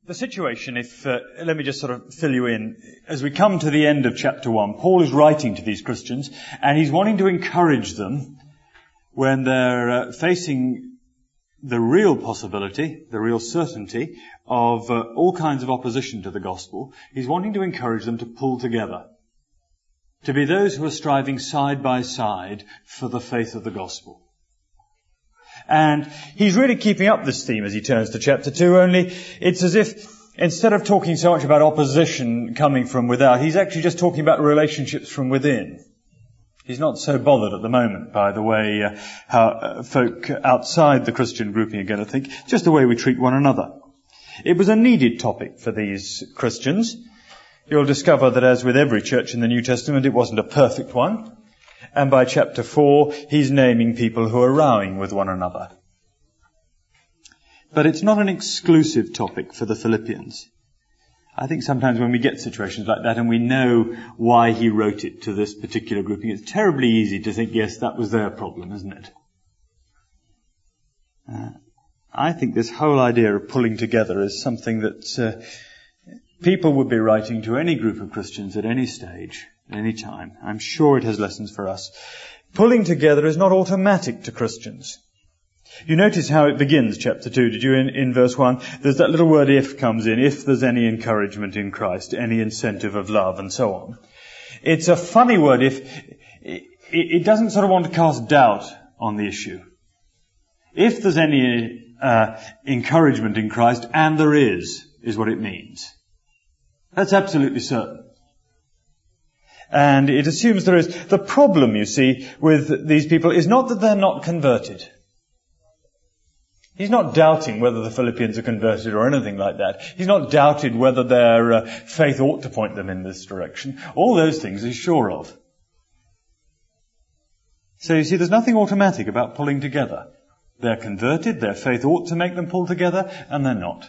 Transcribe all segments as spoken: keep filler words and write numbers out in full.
The situation, if uh, let me just sort of fill you in, as we come to the end of chapter one, Paul is writing to these Christians, and he's wanting to encourage them when they're uh, facing the real possibility, the real certainty of uh, all kinds of opposition to the gospel. He's wanting to encourage them to pull together, to be those who are striving side by side for the faith of the gospel. And he's really keeping up this theme as he turns to chapter two, only it's as if instead of talking so much about opposition coming from without, he's actually just talking about relationships from within. He's not so bothered at the moment by the way uh, how uh, folk outside the Christian grouping are going to think, just the way we treat one another. It was a needed topic for these Christians. You'll discover that as with every church in the New Testament, it wasn't a perfect one. And by chapter four, he's naming people who are rowing with one another. But it's not an exclusive topic for the Philippians. I think sometimes when we get situations like that and we know why he wrote it to this particular grouping, it's terribly easy to think, yes, that was their problem, isn't it? Uh, I think this whole idea of pulling together is something that uh, people would be writing to any group of Christians at any stage, at any time. I'm sure it has lessons for us. Pulling together is not automatic to Christians. You notice how it begins, chapter two, did you, in, in verse one? There's that little word if comes in, if there's any encouragement in Christ, any incentive of love, and so on. It's a funny word if. It, it doesn't sort of want to cast doubt on the issue. If there's any uh, encouragement in Christ, and there is, is what it means. That's absolutely certain. And it assumes there is. The problem, you see, with these people is not that they're not converted. He's not doubting whether the Philippians are converted or anything like that. He's not doubted whether their uh, faith ought to point them in this direction. All those things he's sure of. So you see, there's nothing automatic about pulling together. They're converted, their faith ought to make them pull together, and they're not.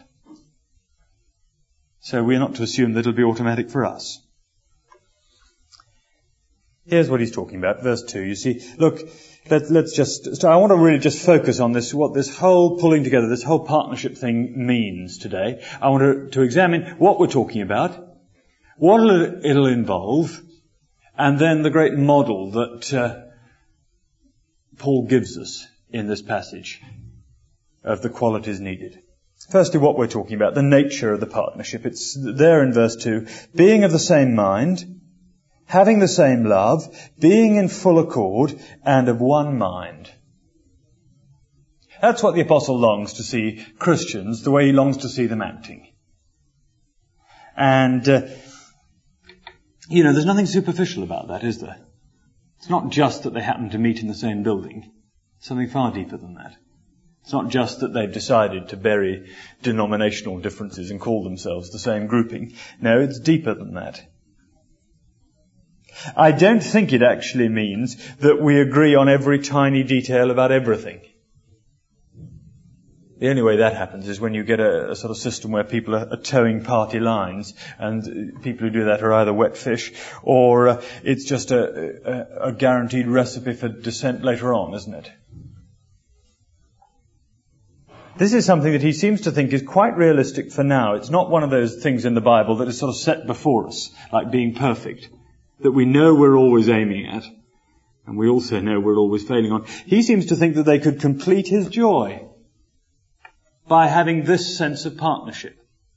So we're not to assume that it'll be automatic for us. Here's what he's talking about, verse two. You see, look, let, let's just, I want to really just focus on this, what this whole pulling together, this whole partnership thing means today. I want to, to examine what we're talking about, what it'll, it'll involve, and then the great model that uh, Paul gives us in this passage of the qualities needed. Firstly, what we're talking about, the nature of the partnership. It's there in verse two. Being of the same mind, having the same love, being in full accord, and of one mind. That's what the apostle longs to see Christians, the way he longs to see them acting. And, uh, you know, there's nothing superficial about that, is there? It's not just that they happen to meet in the same building. It's something far deeper than that. It's not just that they've decided to bury denominational differences and call themselves the same grouping. No, it's deeper than that. I don't think it actually means that we agree on every tiny detail about everything. The only way that happens is when you get a, a sort of system where people are, are towing party lines, and people who do that are either wet fish or uh, it's just a, a, a guaranteed recipe for dissent later on, isn't it? This is something that he seems to think is quite realistic for now. It's not one of those things in the Bible that is sort of set before us, like being perfect, that we know we're always aiming at, and we also know we're always failing on. He seems to think that they could complete his joy by having this sense of partnership.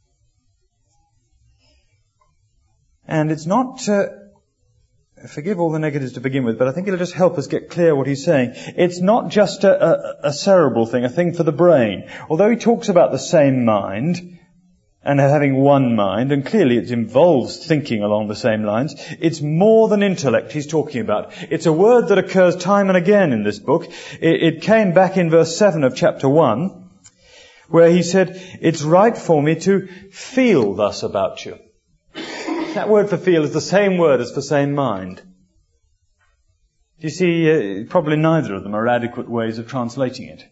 And it's not, uh, forgive all the negatives to begin with, but I think it'll just help us get clear what he's saying. It's not just a, a, a cerebral thing, a thing for the brain. Although he talks about the same mind and having one mind, and clearly it involves thinking along the same lines, it's more than intellect he's talking about. It's a word that occurs time and again in this book. It, it came back in verse seven of chapter one, where he said, it's right for me to feel thus about you. That word for feel is the same word as for same mind. You see, uh, probably neither of them are adequate ways of translating it.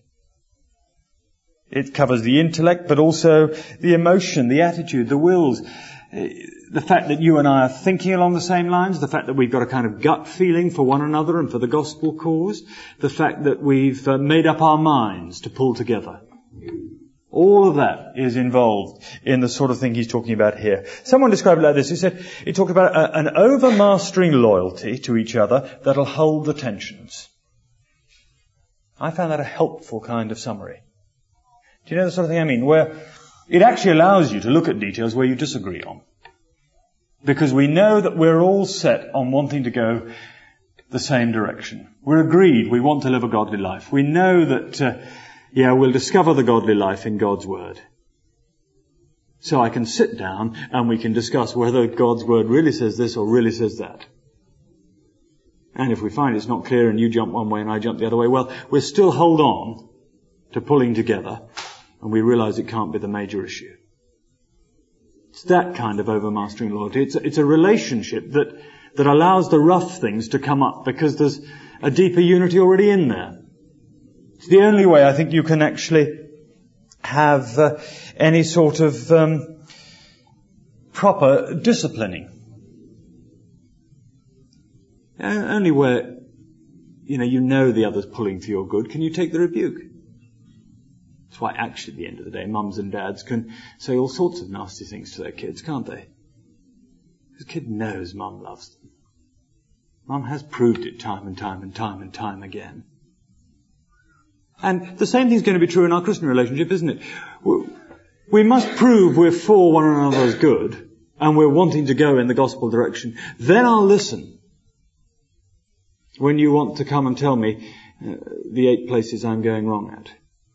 It covers the intellect, but also the emotion, the attitude, the wills. The fact that you and I are thinking along the same lines, the fact that we've got a kind of gut feeling for one another and for the gospel cause, the fact that we've uh, made up our minds to pull together. All of that is involved in the sort of thing he's talking about here. Someone described it like this. He said, he talked about a, an overmastering loyalty to each other that'll hold the tensions. I found that a helpful kind of summary. Do you know the sort of thing I mean? Where it actually allows you to look at details where you disagree on. Because we know that we're all set on wanting to go the same direction. We're agreed we want to live a godly life. We know that, uh, yeah, we'll discover the godly life in God's Word. So I can sit down and we can discuss whether God's Word really says this or really says that. And if we find it's not clear and you jump one way and I jump the other way, well, we'll still hold on to pulling together and we realize it can't be the major issue. It's that kind of overmastering loyalty. It's a, it's a relationship that, that allows the rough things to come up because there's a deeper unity already in there. It's the only way I think you can actually have uh, any sort of um, proper disciplining. Uh, only where, you know, you know the other's pulling for your good can you take the rebuke. That's why actually at the end of the day, mums and dads can say all sorts of nasty things to their kids, can't they? The kid knows mum loves them. Mum has proved it time and time and time and time again. And the same thing's going to be true in our Christian relationship, isn't it? We must prove we're for one another's good and we're wanting to go in the gospel direction. Then I'll listen. When you want to come and tell me uh, the eight places I'm going wrong at.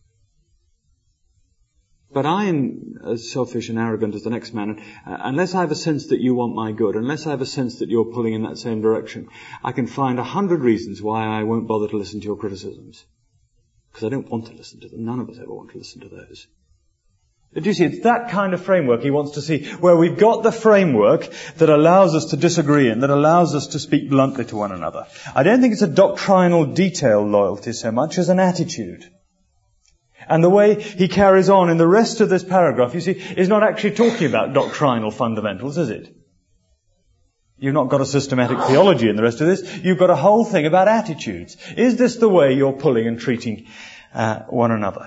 But I am as selfish and arrogant as the next man. And, uh, unless I have a sense that you want my good, unless I have a sense that you're pulling in that same direction, I can find a hundred reasons why I won't bother to listen to your criticisms. Because I don't want to listen to them. None of us ever want to listen to those. But you see, it's that kind of framework he wants to see, where we've got the framework that allows us to disagree and that allows us to speak bluntly to one another. I don't think it's a doctrinal detail loyalty so much as an attitude. And the way he carries on in the rest of this paragraph, you see, is not actually talking about doctrinal fundamentals, is it? You've not got a systematic theology in the rest of this. You've got a whole thing about attitudes. Is this the way you're pulling and treating uh, one another?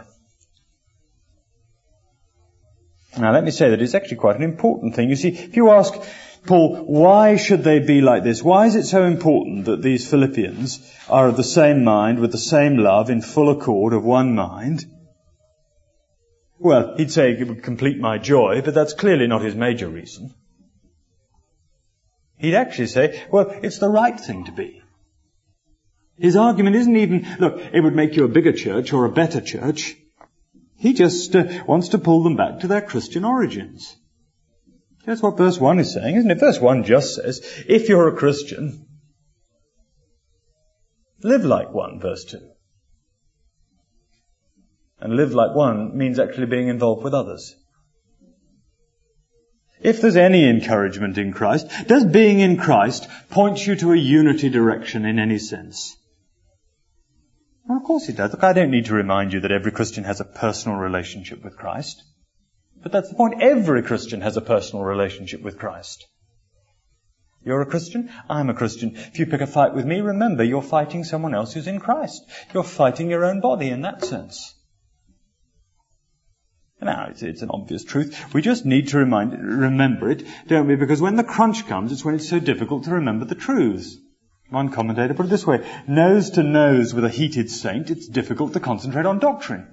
Now, let me say that it's actually quite an important thing. You see, if you ask Paul, why should they be like this? Why is it so important that these Philippians are of the same mind, with the same love, in full accord, of one mind? Well, he'd say it would complete my joy, but that's clearly not his major reason. He'd actually say, well, it's the right thing to be. His argument isn't even, look, it would make you a bigger church or a better church. He just uh, wants to pull them back to their Christian origins. That's what verse one is saying, isn't it? Verse one just says, if you're a Christian, live like one, verse two. And live like one means actually being involved with others. If there's any encouragement in Christ, does being in Christ point you to a unity direction in any sense? Well, of course it does. Look, I don't need to remind you that every Christian has a personal relationship with Christ. But that's the point. Every Christian has a personal relationship with Christ. You're a Christian, I'm a Christian. If you pick a fight with me, remember you're fighting someone else who's in Christ. You're fighting your own body in that sense. Now, it's, it's an obvious truth. We just need to remind, remember it, don't we? Because when the crunch comes, it's when it's so difficult to remember the truths. One commentator put it this way, nose to nose with a heated saint, it's difficult to concentrate on doctrine.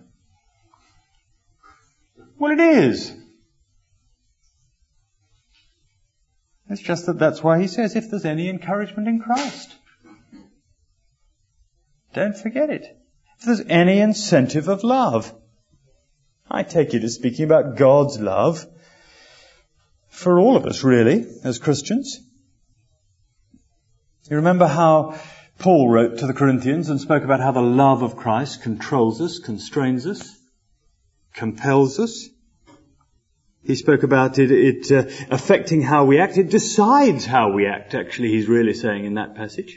Well, it is. It's just that that's why he says, if there's any encouragement in Christ, don't forget it. If there's any incentive of love, I take it as speaking about God's love for all of us, really, as Christians. You remember how Paul wrote to the Corinthians and spoke about how the love of Christ controls us, constrains us, compels us. He spoke about it, it uh, affecting how we act. It decides how we act, actually, he's really saying in that passage.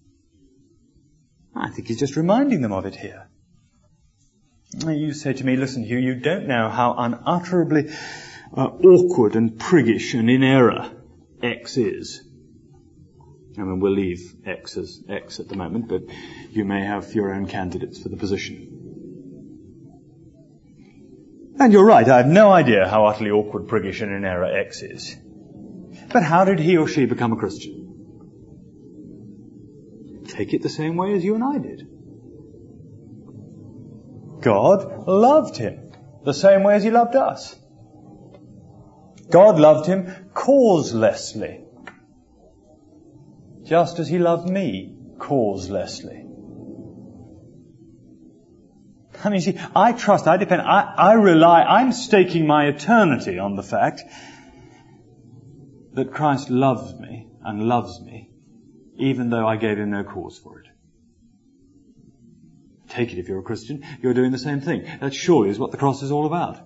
I think he's just reminding them of it here. You say to me, listen, Hugh, you don't know how unutterably uh, awkward and priggish and in error X is. I mean, we'll leave X as X at the moment, but you may have your own candidates for the position. And you're right, I have no idea how utterly awkward, priggish and in error X is. But how did he or she become a Christian? Take it the same way as you and I did. God loved him the same way as he loved us. God loved him causelessly, just as he loved me causelessly. I mean, see, I trust, I depend, I, I rely, I'm staking my eternity on the fact that Christ loves me and loves me, even though I gave him no cause for it. Take it if you're a Christian, you're doing the same thing. That surely is what the cross is all about.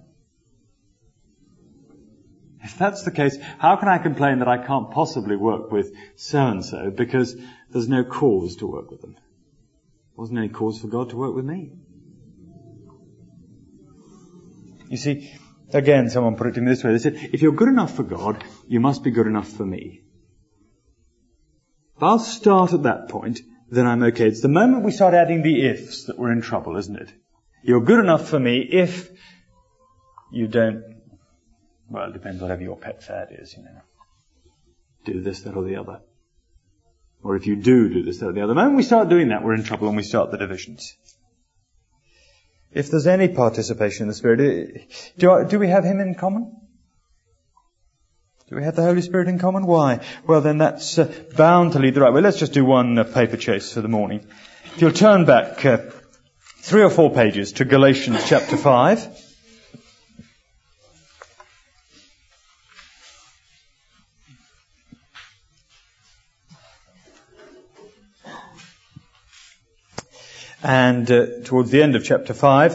If that's the case, how can I complain that I can't possibly work with so-and-so because there's no cause to work with them? There wasn't any cause for God to work with me. You see, again, someone put it to me this way. They said, if you're good enough for God, you must be good enough for me. If I'll start at that point, then I'm okay. It's the moment we start adding the ifs that we're in trouble, isn't it? You're good enough for me if you don't, well, it depends whatever your pet fad is, you know. Do this, that or the other. Or if you do do this, that or the other. The moment we start doing that, we're in trouble and we start the divisions. If there's any participation in the Spirit, do, do we have him in common? Do we have the Holy Spirit in common? Why? Well, then that's uh, bound to lead the right way. Let's just do one uh, paper chase for the morning. If you'll turn back uh, three or four pages to Galatians chapter five. And uh, towards the end of chapter five,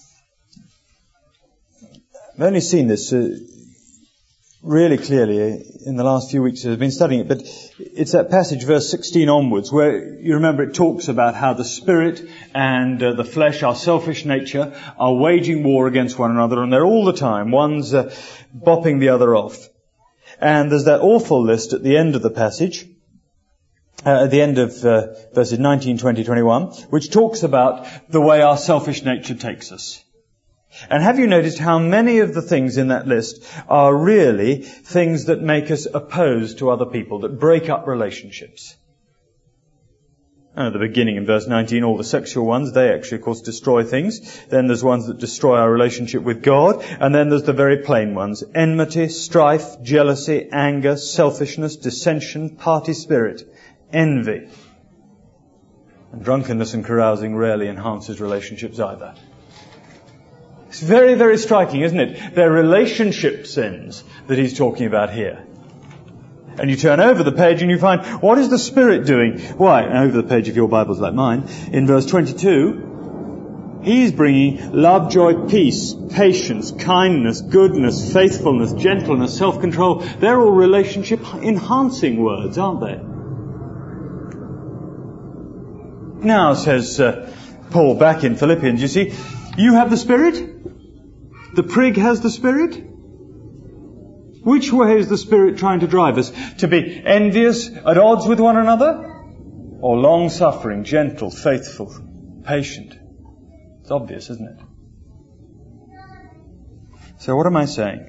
I've only seen this uh, really clearly in the last few weeks as I've been studying it, but it's that passage, verse sixteen onwards, where you remember it talks about how the spirit and uh, the flesh, our selfish nature, are waging war against one another, and they're all the time. One's uh, bopping the other off. And there's that awful list at the end of the passage, Uh, at the end of uh, verses nineteen, twenty, twenty-one, which talks about the way our selfish nature takes us. And have you noticed how many of the things in that list are really things that make us opposed to other people, that break up relationships? And at the beginning in verse nineteen, all the sexual ones, they actually, of course, destroy things. Then there's ones that destroy our relationship with God. And then there's the very plain ones. Enmity, strife, jealousy, anger, selfishness, dissension, party spirit, envy. And drunkenness and carousing rarely enhances relationships either. It's very, very striking, isn't it? They're relationship sins that he's talking about here. And you turn over the page and you find, what is the Spirit doing? Why, over the page of your Bibles like mine, in verse twenty-two, he's bringing love, joy, peace, patience, kindness, goodness, faithfulness, gentleness, self-control. They're all relationship-enhancing words, aren't they? Now, says uh, Paul back in Philippians, you see, you have the Spirit, the prig has the Spirit. Which way is the Spirit trying to drive us? To be envious, at odds with one another? Or long-suffering, gentle, faithful, patient? It's obvious, isn't it? So what am I saying?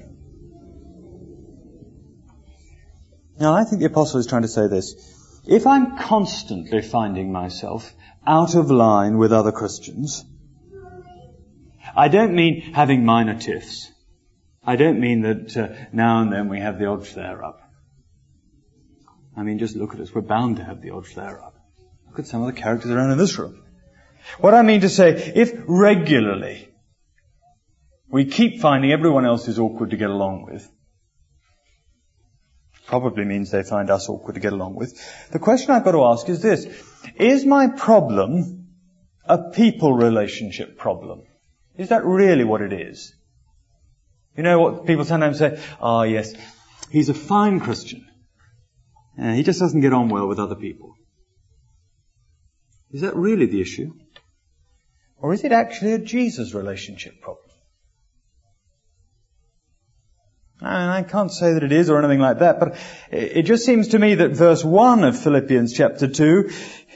Now, I think the Apostle is trying to say this. If I'm constantly finding myself out of line with other Christians, I don't mean having minor tiffs. I don't mean that uh, now and then we have the odd flare-up. I mean, just look at us. We're bound to have the odd flare-up. Look at some of the characters around in this room. What I mean to say, if regularly we keep finding everyone else is awkward to get along with, probably means they find us awkward to get along with. The question I've got to ask is this. Is my problem a people relationship problem? Is that really what it is? You know what people sometimes say? Oh, yes, he's a fine Christian. Uh, he just doesn't get on well with other people. Is that really the issue? Or is it actually a Jesus relationship problem? And I can't say that it is or anything like that, but it just seems to me that verse one of Philippians chapter two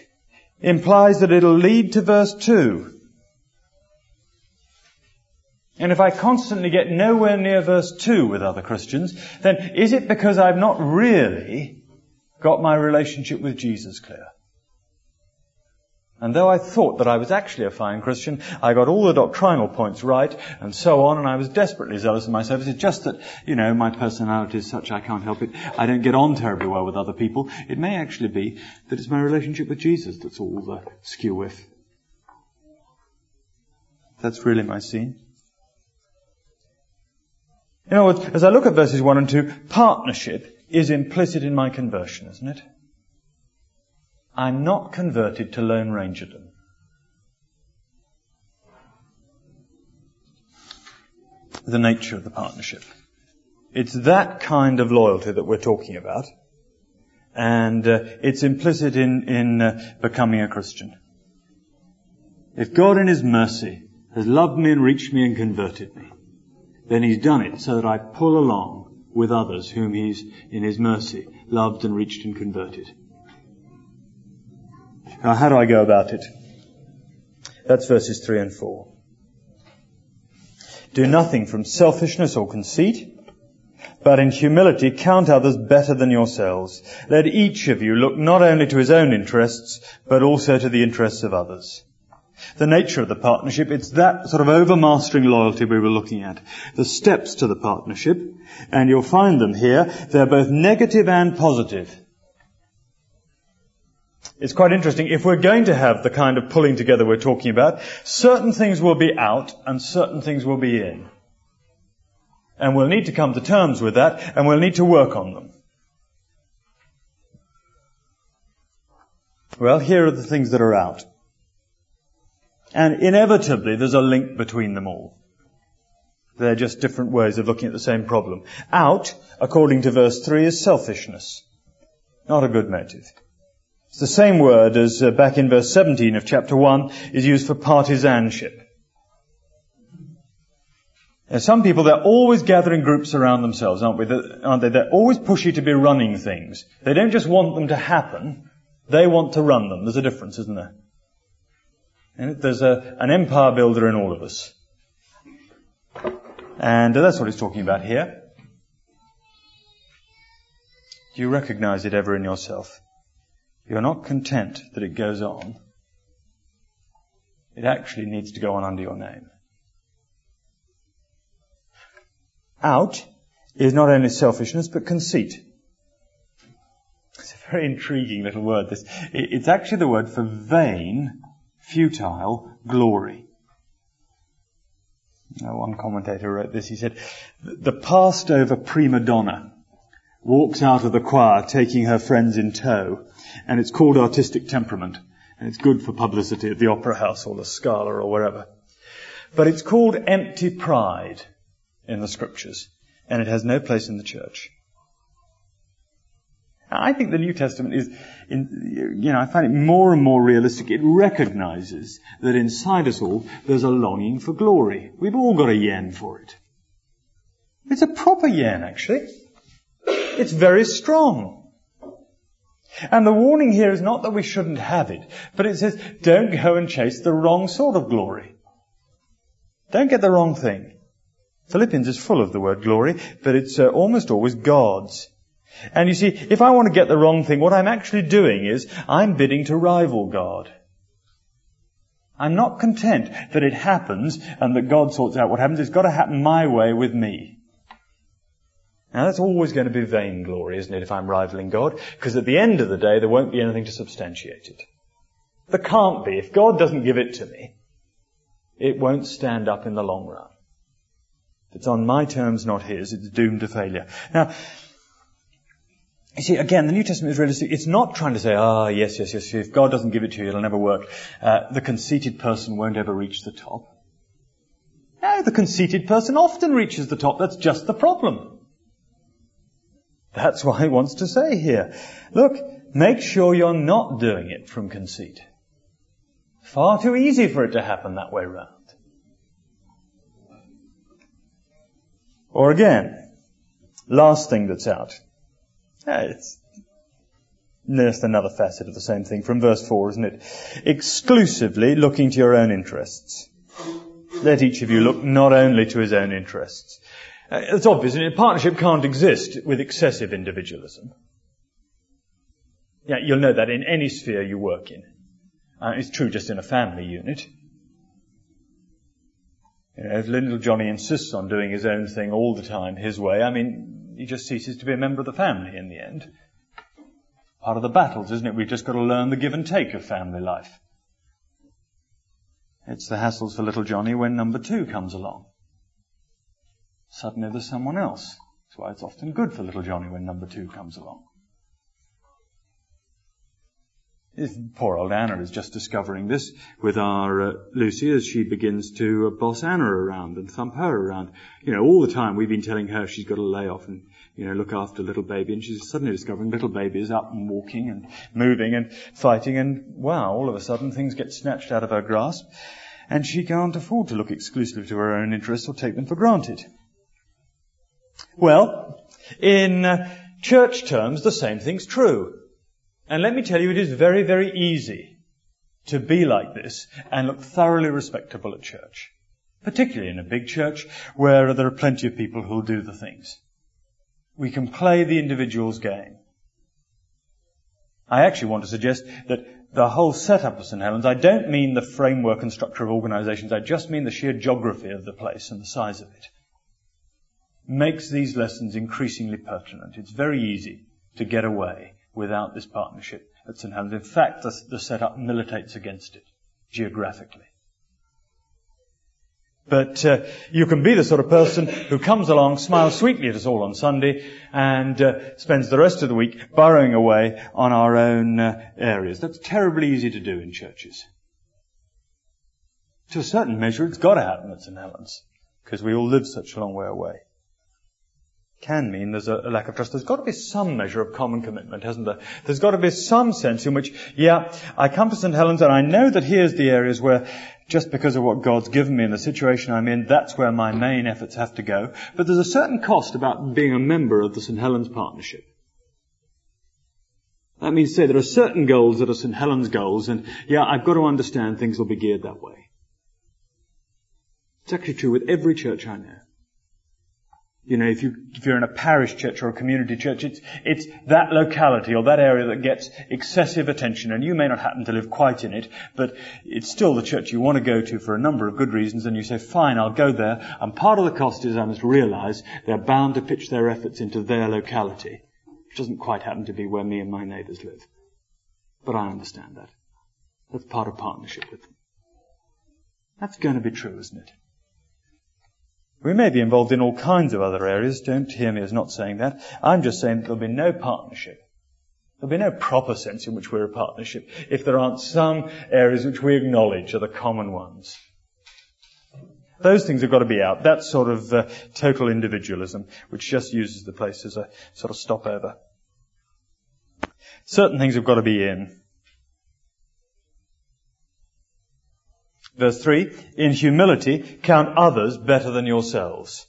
implies that it'll lead to verse two. And if I constantly get nowhere near verse two with other Christians, then is it because I've not really got my relationship with Jesus clear? And though I thought that I was actually a fine Christian, I got all the doctrinal points right, and so on, and I was desperately zealous in my service. It's just that, you know, my personality is such I can't help it. I don't get on terribly well with other people. It may actually be that it's my relationship with Jesus that's all the skew with. That's really my scene. In other words, as I look at verses one and two, partnership is implicit in my conversion, isn't it? I'm not converted to Lone Rangerdom. The nature of the partnership. It's that kind of loyalty that we're talking about. And uh, it's implicit in, in uh, becoming a Christian. If God in His mercy has loved me and reached me and converted me, then He's done it so that I pull along with others whom He's, in His mercy, loved and reached and converted. Now, how do I go about it? That's verses three and four. Do nothing from selfishness or conceit, but in humility count others better than yourselves. Let each of you look not only to his own interests, but also to the interests of others. The nature of the partnership, it's that sort of overmastering loyalty we were looking at. The steps to the partnership, and you'll find them here, they're both negative and positive. It's quite interesting. If we're going to have the kind of pulling together we're talking about, certain things will be out and certain things will be in. And we'll need to come to terms with that, and we'll need to work on them. Well, here are the things that are out. And inevitably, there's a link between them all. They're just different ways of looking at the same problem. Out, according to verse three, is selfishness. Not a good motive. It's the same word as uh, back in verse seventeen of chapter one is used for partisanship. Now, some people, they're always gathering groups around themselves, aren't we? Aren't they? They're always pushy to be running things. They don't just want them to happen. They want to run them. There's a difference, isn't there? And there's a, an empire builder in all of us. And uh, that's what he's talking about here. Do you recognize it ever in yourself? You're not content that it goes on. It actually needs to go on under your name. Out is not only selfishness, but conceit. It's a very intriguing little word, this. It's actually the word for vain, futile glory. Now, one commentator wrote this. He said, the passed-over prima donna walks out of the choir taking her friends in tow, and it's called artistic temperament, and it's good for publicity at the Opera House or the Scala or wherever. But it's called empty pride in the Scriptures, and it has no place in the church. I think the New Testament is, in, you know, I find it more and more realistic. It recognizes that inside us all there's a longing for glory. We've all got a yen for it. It's a proper yen, actually. It's very strong. And the warning here is not that we shouldn't have it, but it says, don't go and chase the wrong sort of glory. Don't get the wrong thing. Philippians is full of the word glory, but it's uh, almost always God's. And you see, if I want to get the wrong thing, what I'm actually doing is I'm bidding to rival God. I'm not content that it happens and that God sorts out what happens. It's got to happen my way with me. Now that's always going to be vainglory, isn't it, if I'm rivaling God? Because at the end of the day, there won't be anything to substantiate it. There can't be. If God doesn't give it to me, it won't stand up in the long run. If it's on my terms, not His, it's doomed to failure. Now, you see, again, the New Testament is realistic. It's not trying to say, ah, yes, yes, yes, if God doesn't give it to you, it'll never work. Uh, the conceited person won't ever reach the top. No, the conceited person often reaches the top. That's just the problem. That's why he wants to say here, look, make sure you're not doing it from conceit. Far too easy for it to happen that way round. Or again, last thing that's out. It's just another facet of the same thing from verse four, isn't it? Exclusively looking to your own interests. Let each of you look not only to his own interests. Uh, it's obvious, a partnership can't exist with excessive individualism. Yeah, you'll know that in any sphere you work in. Uh, it's true just in a family unit. You know, if little Johnny insists on doing his own thing all the time, his way, I mean, he just ceases to be a member of the family in the end. Part of the battles, isn't it? We've just got to learn the give and take of family life. It's the hassles for little Johnny when number two comes along. Suddenly there's someone else. That's why it's often good for little Johnny when number two comes along. If poor old Anna is just discovering this with our uh, Lucy as she begins to uh, boss Anna around and thump her around. You know, all the time we've been telling her she's got to lay off and, you know, look after little baby, and she's suddenly discovering little baby is up and walking and moving and fighting, and wow, all of a sudden things get snatched out of her grasp and she can't afford to look exclusively to her own interests or take them for granted. Well, in uh, church terms, the same thing's true. And let me tell you, it is very, very easy to be like this and look thoroughly respectable at church, particularly in a big church where there are plenty of people who'll do the things. We can play the individual's game. I actually want to suggest that the whole setup of St Helens, I don't mean the framework and structure of organisations, I just mean the sheer geography of the place and the size of it, makes these lessons increasingly pertinent. It's very easy to get away without this partnership at St Helens. In fact, the, the setup militates against it, geographically. But uh, you can be the sort of person who comes along, smiles sweetly at us all on Sunday, and uh, spends the rest of the week burrowing away on our own uh, areas. That's terribly easy to do in churches. To a certain measure, it's got to happen at St Helens, because we all live such a long way away. Can mean there's a, a lack of trust. There's got to be some measure of common commitment, hasn't there? There's got to be some sense in which, yeah, I come to St Helens and I know that here's the areas where, just because of what God's given me and the situation I'm in, that's where my main efforts have to go. But there's a certain cost about being a member of the St Helens Partnership. That means, say, there are certain goals that are St Helens goals, and yeah, I've got to understand things will be geared that way. It's actually true with every church I know. You know, if, you, if you're in a parish church or a community church, it's, it's that locality or that area that gets excessive attention, and you may not happen to live quite in it, but it's still the church you want to go to for a number of good reasons, and you say, fine, I'll go there, and part of the cost is I must realise they're bound to pitch their efforts into their locality, which doesn't quite happen to be where me and my neighbours live. But I understand that. That's part of partnership with them. That's going to be true, isn't it? We may be involved in all kinds of other areas. Don't hear me as not saying that. I'm just saying that there'll be no partnership. There'll be no proper sense in which we're a partnership if there aren't some areas which we acknowledge are the common ones. Those things have got to be out. That sort of uh, total individualism, which just uses the place as a sort of stopover. Certain things have got to be in. Verse three, in humility, count others better than yourselves.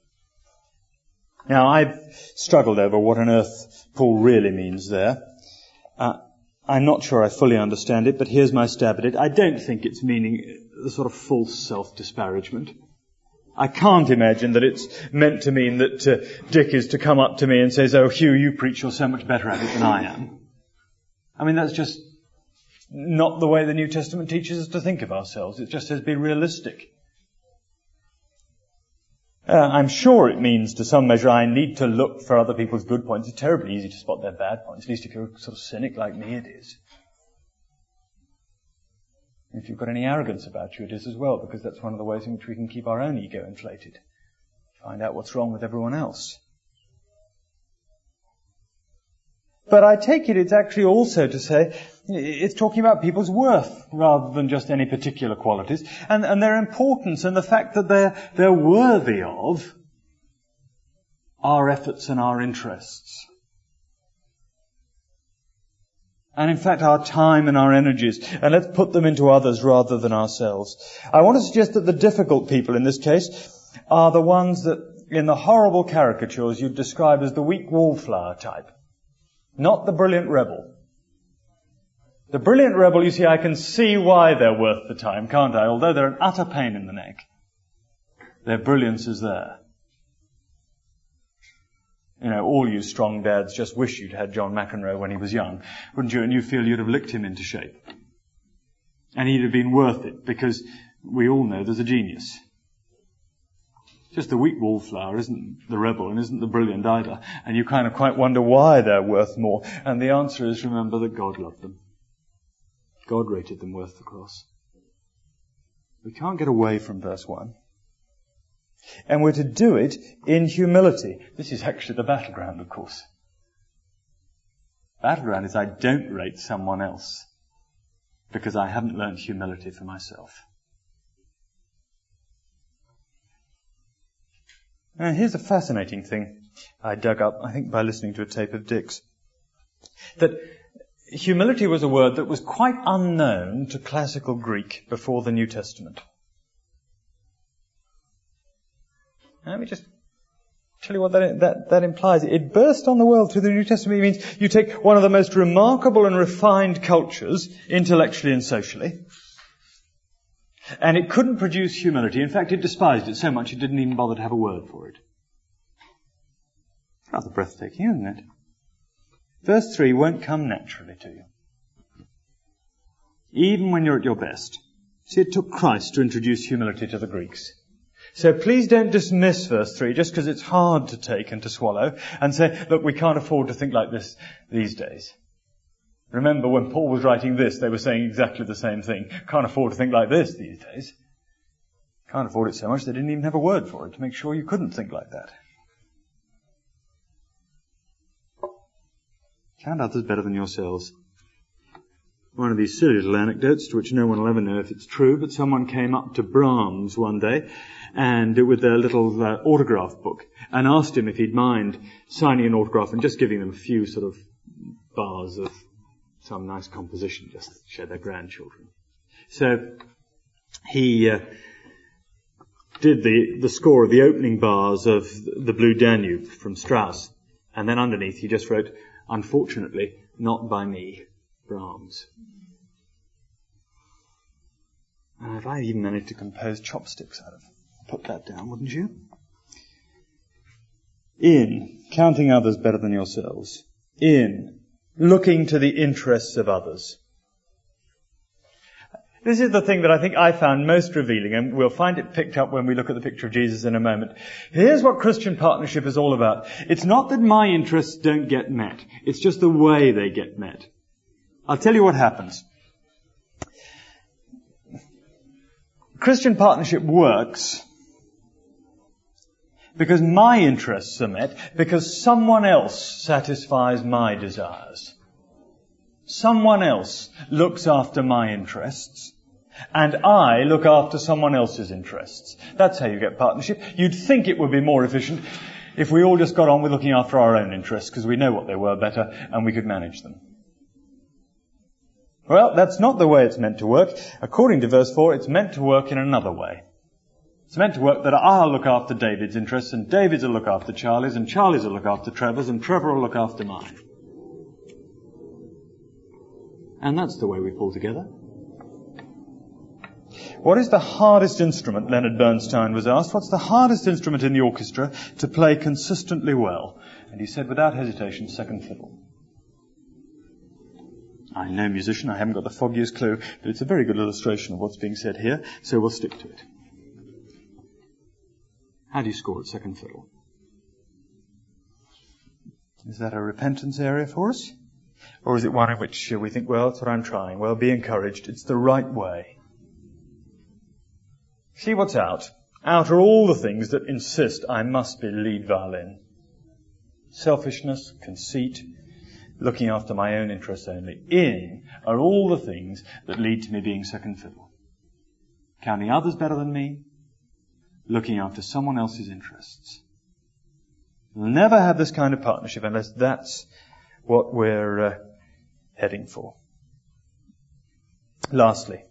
Now, I've struggled over what on earth Paul really means there. Uh, I'm not sure I fully understand it, but here's my stab at it. I don't think it's meaning the sort of false self-disparagement. I can't imagine that it's meant to mean that uh, Dick is to come up to me and says, oh, Hugh, you preach, you're so much better at it than I am. I mean, that's just not the way the New Testament teaches us to think of ourselves. It just says be realistic. Uh, I'm sure it means to some measure I need to look for other people's good points. It's terribly easy to spot their bad points, at least if you're a sort of cynic like me it is. If you've got any arrogance about you, it is as well, because that's one of the ways in which we can keep our own ego inflated. Find out what's wrong with everyone else. But I take it it's actually also to say, it's talking about people's worth rather than just any particular qualities, and, and their importance and the fact that they're, they're worthy of our efforts and our interests. And in fact our time and our energies, and let's put them into others rather than ourselves. I want to suggest that the difficult people in this case are the ones that in the horrible caricatures you'd describe as the weak wallflower type. Not the brilliant rebel. The brilliant rebel, you see, I can see why they're worth the time, can't I? Although they're an utter pain in the neck. Their brilliance is there. You know, all you strong dads just wish you'd had John McEnroe when he was young, wouldn't you? And you feel you'd have licked him into shape. And he'd have been worth it, because we all know there's a genius. Just the weak wallflower isn't the rebel and isn't the brilliant either. And you kind of quite wonder why they're worth more. And the answer is, remember that God loved them. God rated them worth the cross. We can't get away from verse one. And we're to do it in humility. This is actually the battleground, of course. Battleground is I don't rate someone else because I haven't learned humility for myself. Now, here's a fascinating thing I dug up, I think, by listening to a tape of Dick's. That humility was a word that was quite unknown to classical Greek before the New Testament. Let me just tell you what that, that, that implies. It burst on the world through the New Testament. It means you take one of the most remarkable and refined cultures, intellectually and socially, and it couldn't produce humility. In fact, it despised it so much it didn't even bother to have a word for it. Rather breathtaking, isn't it? Verse three won't come naturally to you. Even when you're at your best. See, it took Christ to introduce humility to the Greeks. So please don't dismiss verse three just because it's hard to take and to swallow and say, look, we can't afford to think like this these days. Remember, when Paul was writing this, they were saying exactly the same thing. Can't afford to think like this these days. Can't afford it so much they didn't even have a word for it to make sure you couldn't think like that. Count others better than yourselves. One of these silly little anecdotes to which no one will ever know if it's true, but someone came up to Brahms one day and with their little uh, autograph book and asked him if he'd mind signing an autograph and just giving them a few sort of bars of some nice composition just to show their grandchildren. So he uh, did the, the score of the opening bars of the Blue Danube from Strauss, and then underneath he just wrote, unfortunately, not by me. Brahms. And if I even managed to compose chopsticks out of put that down, wouldn't you? In counting others better than yourselves. In looking to the interests of others. This is the thing that I think I found most revealing, and we'll find it picked up when we look at the picture of Jesus in a moment. Here's what Christian partnership is all about. It's not that my interests don't get met. It's just the way they get met. I'll tell you what happens. Christian partnership works because my interests are met, because someone else satisfies my desires. Someone else looks after my interests, and I look after someone else's interests. That's how you get partnership. You'd think it would be more efficient if we all just got on with looking after our own interests, because we know what they were better and we could manage them. Well, that's not the way it's meant to work. According to verse four, it's meant to work in another way. It's meant to work that I'll look after David's interests, and David's will look after Charlie's, and Charlie's will look after Trevor's, and Trevor will look after mine. And that's the way we pull together. What is the hardest instrument, Leonard Bernstein was asked, what's the hardest instrument in the orchestra to play consistently well? And he said, without hesitation, second fiddle. I'm no musician, I haven't got the foggiest clue, but it's a very good illustration of what's being said here, so we'll stick to it. How do you score at second fiddle? Is that a repentance area for us? Or is it one in which we think, well, that's what I'm trying. Well, be encouraged. It's the right way. See what's out. Out are all the things that insist I must be lead violin. Selfishness, conceit, looking after my own interests only. In are all the things that lead to me being second fiddle. Counting others better than me, looking after someone else's interests. We'll never have this kind of partnership unless that's what we're uh, heading for. Lastly,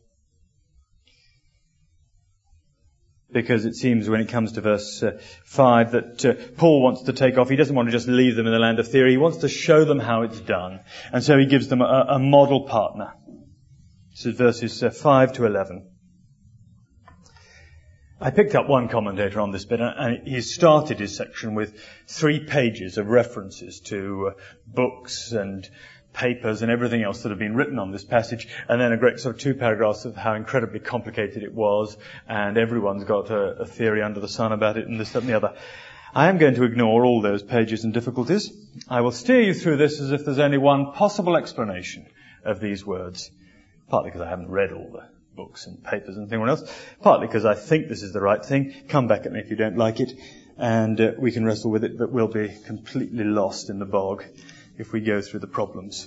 because it seems when it comes to verse uh, five that uh, Paul wants to take off. He doesn't want to just leave them in the land of theory. He wants to show them how it's done. And so he gives them a, a model partner. This is verses uh, five to eleven. I picked up one commentator on this bit, and he started his section with three pages of references to uh, books and papers and everything else that have been written on this passage, and then a great sort of two paragraphs of how incredibly complicated it was, and everyone's got a, a theory under the sun about it, and this, that, and the other. I am going to ignore all those pages and difficulties. I will steer you through this as if there's only one possible explanation of these words, partly because I haven't read all the books and papers and everything else, partly because I think this is the right thing. Come back at me if you don't like it, and uh, we can wrestle with it, but we'll be completely lost in the bog if we go through the problems.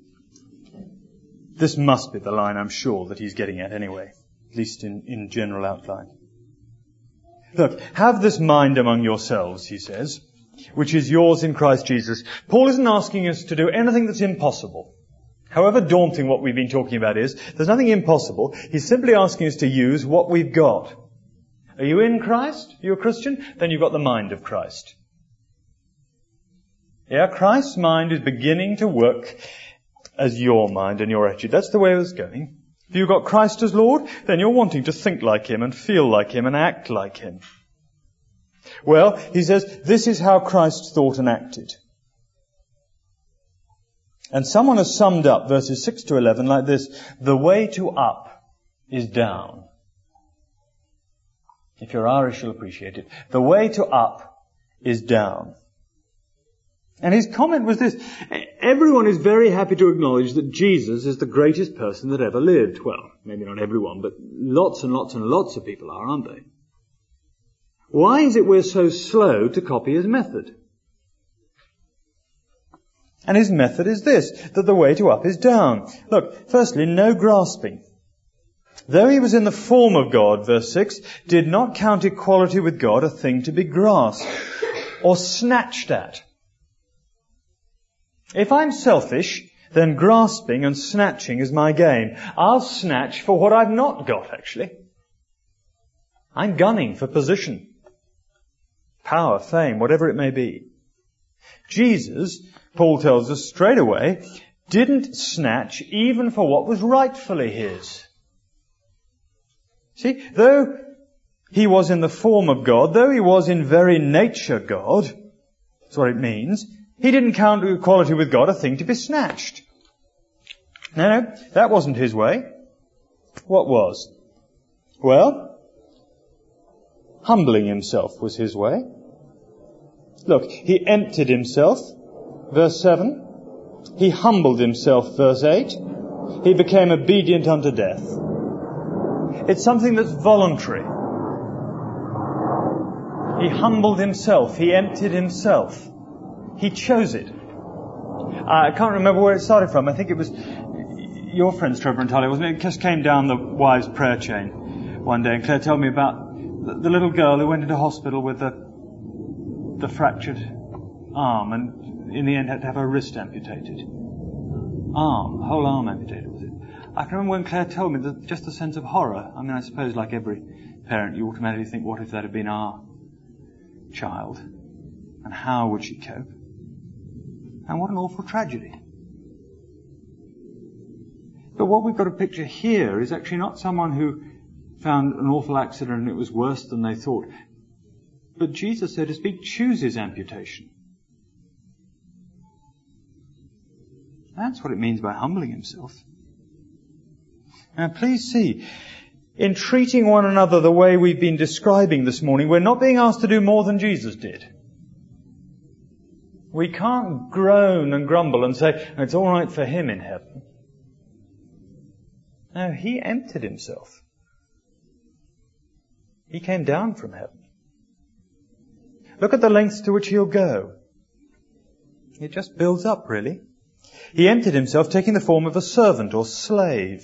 This must be the line, I'm sure, that he's getting at anyway, at least in, in general outline. Look, have this mind among yourselves, he says, which is yours in Christ Jesus. Paul isn't asking us to do anything that's impossible. However daunting what we've been talking about is, there's nothing impossible. He's simply asking us to use what we've got. Are you in Christ? Are you a Christian? Then you've got the mind of Christ. Yeah, Christ's mind is beginning to work as your mind and your attitude. That's the way it's going. If you've got Christ as Lord, then you're wanting to think like Him and feel like Him and act like Him. Well, he says, this is how Christ thought and acted. And someone has summed up verses six to eleven like this: the way to up is down. If you're Irish, you'll appreciate it. The way to up is down. And his comment was this: everyone is very happy to acknowledge that Jesus is the greatest person that ever lived. Well, maybe not everyone, but lots and lots and lots of people are, aren't they? Why is it we're so slow to copy his method? And his method is this, that the way to up is down. Look, firstly, no grasping. Though he was in the form of God, verse six, did not count equality with God a thing to be grasped or snatched at. If I'm selfish, then grasping and snatching is my game. I'll snatch for what I've not got, actually. I'm gunning for position, power, fame, whatever it may be. Jesus, Paul tells us straight away, didn't snatch even for what was rightfully his. See, though he was in the form of God, though he was in very nature God, that's what it means, he didn't count equality with God a thing to be snatched. No, no, that wasn't his way. What was? Well, humbling himself was his way. Look, he emptied himself, verse seven. He humbled himself, verse eight. He became obedient unto death. It's something that's voluntary. He humbled himself. He emptied himself. He chose it. I can't remember where it started from. I think it was your friends, Trevor and Talia, wasn't it? It just came down the wives' prayer chain one day, and Claire told me about the little girl who went into hospital with the the fractured arm, and in the end had to have her wrist amputated. Arm, whole arm amputated, was it? I can remember when Claire told me that just the sense of horror. I mean, I suppose like every parent, you automatically think, what if that had been our child? And how would she cope? And what an awful tragedy. But what we've got to picture here is actually not someone who found an awful accident and it was worse than they thought. But Jesus, so to speak, chooses amputation. That's what it means by humbling himself. Now please see, in treating one another the way we've been describing this morning, we're not being asked to do more than Jesus did. We can't groan and grumble and say, it's all right for him in heaven. No, he emptied himself. He came down from heaven. Look at the lengths to which he'll go. It just builds up, really. He emptied himself, taking the form of a servant or slave.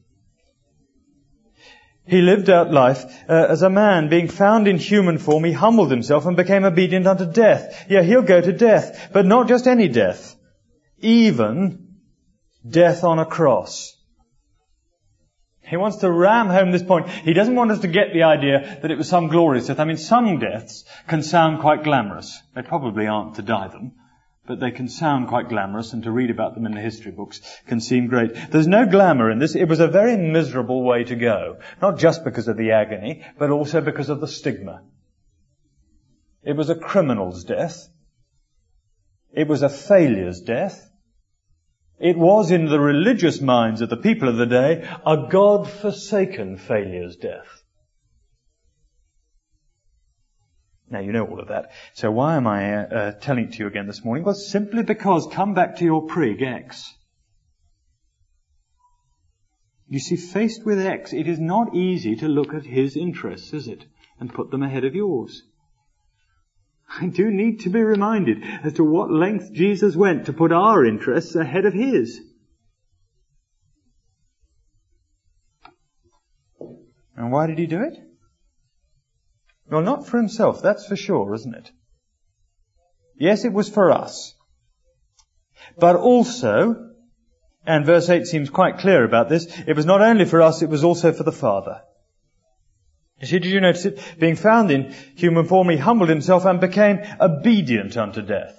He lived out life uh, as a man. Being found in human form, he humbled himself and became obedient unto death. Yeah, he'll go to death, but not just any death. Even death on a cross. He wants to ram home this point. He doesn't want us to get the idea that it was some glorious death. I mean, some deaths can sound quite glamorous. They probably aren't to die them, but they can sound quite glamorous, and to read about them in the history books can seem great. There's no glamour in this. It was a very miserable way to go, not just because of the agony, but also because of the stigma. It was a criminal's death. It was a failure's death. It was, in the religious minds of the people of the day, a God-forsaken failure's death. Now, you know all of that. So why am I uh, uh, telling it to you again this morning? Well, simply because, come back to your prig, X. You see, faced with X, it is not easy to look at his interests, is it? And put them ahead of yours. I do need to be reminded as to what length Jesus went to put our interests ahead of his. And why did he do it? Well, not for himself, that's for sure, isn't it? Yes, it was for us. But also, and verse eight seems quite clear about this, it was not only for us, it was also for the Father. You see, did you notice it? Being found in human form, he humbled himself and became obedient unto death.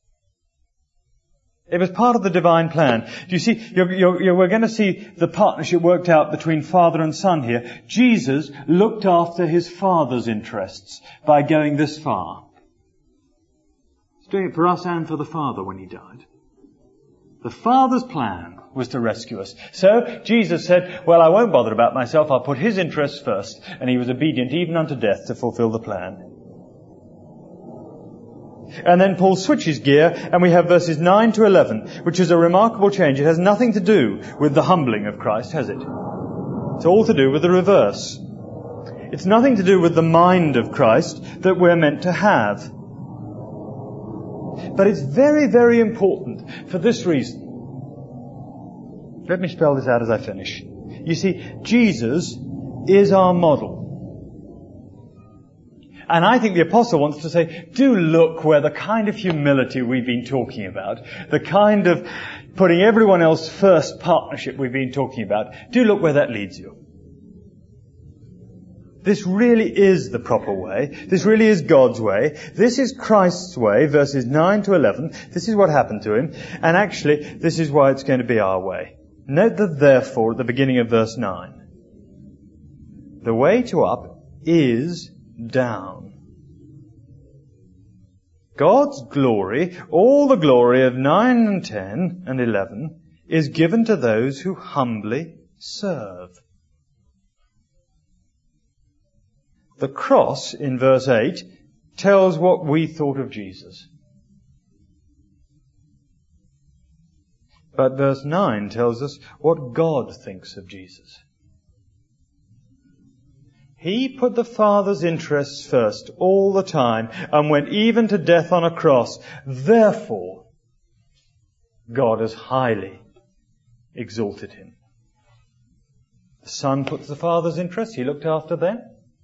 It was part of the divine plan. Do you see, you're, you're, you're, we're going to see the partnership worked out between Father and Son here. Jesus looked after his Father's interests by going this far. He's doing it for us and for the Father when he died. The Father's plan was to rescue us. So Jesus said, well, I won't bother about myself. I'll put his interests first. And he was obedient even unto death to fulfill the plan. And then Paul switches gear, and we have verses nine to eleven, which is a remarkable change. It has nothing to do with the humbling of Christ, has it? It's all to do with the reverse. It's nothing to do with the mind of Christ that we're meant to have. But it's very, very important for this reason. Let me spell this out as I finish. You see, Jesus is our model. And I think the apostle wants to say, do look where the kind of humility we've been talking about, the kind of putting everyone else first partnership we've been talking about, do look where that leads you. This really is the proper way. This really is God's way. This is Christ's way, verses nine to eleven. This is what happened to him. And actually, this is why it's going to be our way. Note the therefore at the beginning of verse nine. The way to up is down. God's glory, all the glory of nine and ten and eleven, is given to those who humbly serve. The cross in verse eight tells what we thought of Jesus. But verse nine tells us what God thinks of Jesus. He put the Father's interests first all the time and went even to death on a cross. Therefore, God has highly exalted him. The Son puts the Father's interests. He looked after them.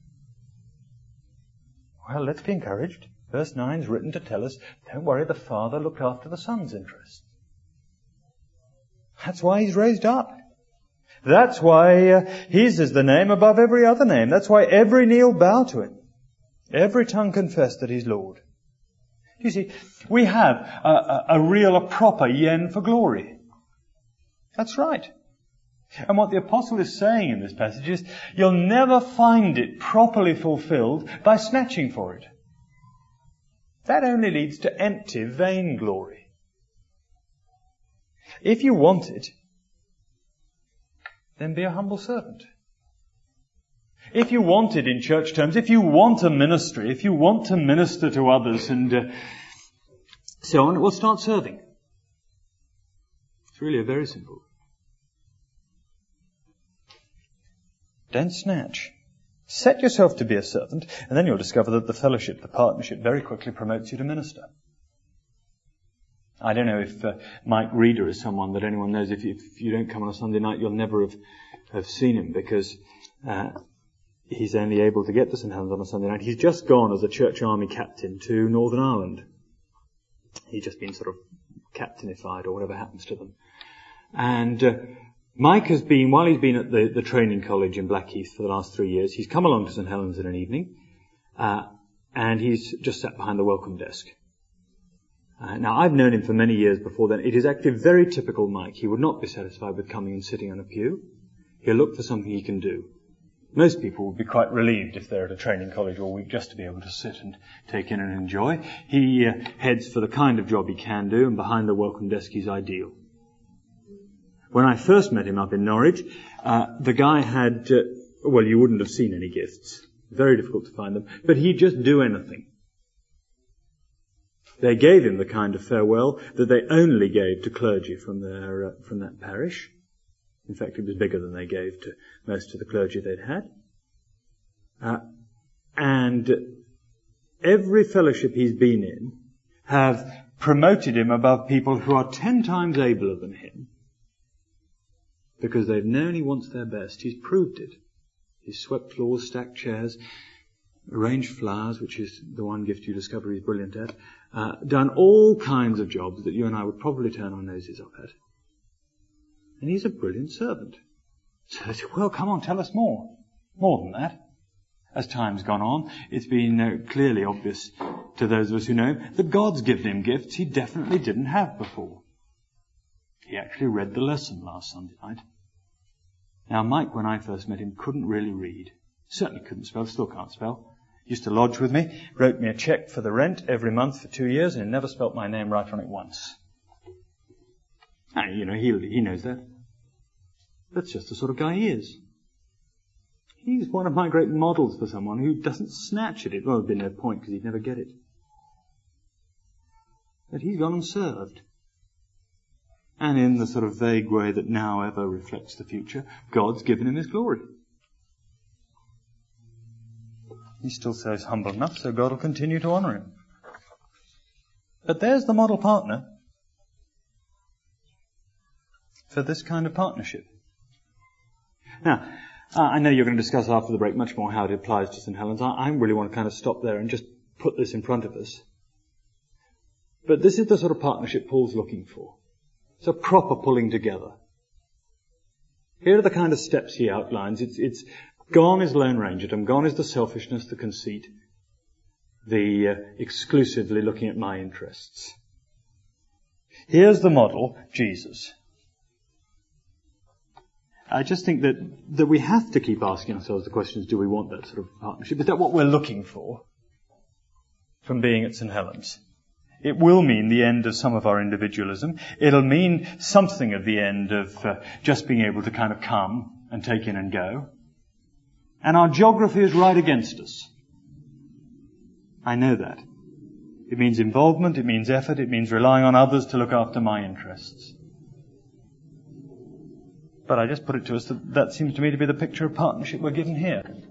Well, let's be encouraged. Verse nine is written to tell us, don't worry, the Father looked after the Son's interests. That's why he's raised up. That's why uh, his is the name above every other name. That's why every knee will bow to him. Every tongue confess that he's Lord. You see, we have a, a, a real, a proper yen for glory. That's right. And what the apostle is saying in this passage is, you'll never find it properly fulfilled by snatching for it. That only leads to empty, vain glory. If you want it, then be a humble servant. If you want it in church terms, if you want a ministry, if you want to minister to others and uh, so on, well, start serving. It's really a very simple. Don't snatch. Set yourself to be a servant, and then you'll discover that the fellowship, the partnership, very quickly promotes you to minister. I don't know if uh, Mike Reeder is someone that anyone knows. If you, if you don't come on a Sunday night, you'll never have, have seen him because uh, he's only able to get to St Helens on a Sunday night. He's just gone as a church army captain to Northern Ireland. He's just been sort of captainified or whatever happens to them. And uh, Mike has been, while he's been at the, the training college in Blackheath for the last three years, he's come along to St Helens in an evening uh, and he's just sat behind the welcome desk. Uh, now, I've known him for many years before then. It is actually very typical Mike. He would not be satisfied with coming and sitting on a pew. He'll look for something he can do. Most people would be quite relieved if they're at a training college all week just to be able to sit and take in and enjoy. He uh, heads for the kind of job he can do, and behind the welcome desk he's ideal. When I first met him up in Norwich, uh, the guy had, uh, well, you wouldn't have seen any gifts. Very difficult to find them. But he'd just do anything. They gave him the kind of farewell that they only gave to clergy from their uh, from that parish. In fact, it was bigger than they gave to most of the clergy they'd had. Uh, and every fellowship he's been in have promoted him above people who are ten times abler than him, because they've known he wants their best. He's proved it. He's swept floors, stacked chairs, arranged flowers, which is the one gift you discover he's brilliant at, uh, done all kinds of jobs that you and I would probably turn our noses up at. And he's a brilliant servant. So they said, well, come on, tell us more. More than that. As time's gone on, it's been uh, clearly obvious to those of us who know him that God's given him gifts he definitely didn't have before. He actually read the lesson last Sunday night. Now, Mike, when I first met him, couldn't really read. Certainly couldn't spell, still can't spell. Used to lodge with me, wrote me a cheque for the rent every month for two years, and never spelt my name right on it once. And, you know, he, he knows that. That's just the sort of guy he is. He's one of my great models for someone who doesn't snatch at it. Well, there'd be no point because he'd never get it. But he's gone and served. And in the sort of vague way that now ever reflects the future, God's given him his glory. He still says humble enough, so God will continue to honour him. But there's the model partner for this kind of partnership. Now, uh, I know you're going to discuss after the break much more how it applies to Saint Helens. I, I really want to kind of stop there and just put this in front of us. But this is the sort of partnership Paul's looking for. It's a proper pulling together. Here are the kind of steps he outlines. It's, it's gone is Lone Rangerdom, gone is the selfishness, the conceit, the uh, exclusively looking at my interests. Here's the model, Jesus. I just think that, that we have to keep asking ourselves the questions, do we want that sort of partnership? Is that what we're looking for from being at Saint Helens? It will mean the end of some of our individualism. It'll mean something of the end of uh, just being able to kind of come and take in and go. And our geography is right against us. I know that. It means involvement, it means effort, it means relying on others to look after my interests. But I just put it to us that that seems to me to be the picture of partnership we're given here.